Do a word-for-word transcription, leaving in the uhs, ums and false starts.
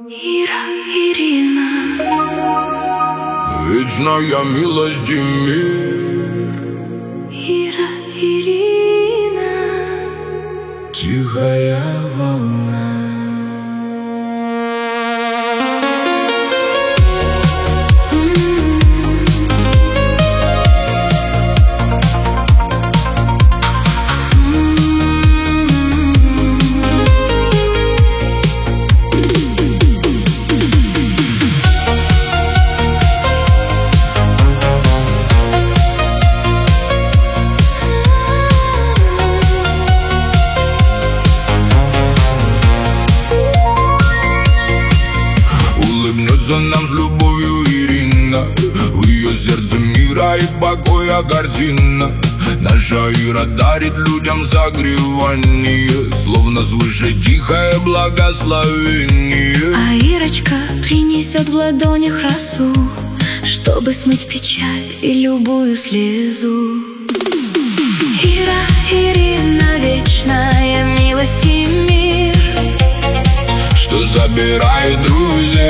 Ира, Ирина, вечная милость и мир. Ира, Ирина, тихая волна. Улыбнется нам с любовью Ирина, в ее сердце мира и покоя картина. Наша Ира дарит людям согревание, словно свыше тихое благословение. А Ирочка принесет в ладонях росу, чтобы смыть печаль и любую слезу. Ира, Ирина, вечная милость и мир, что забирает друзей.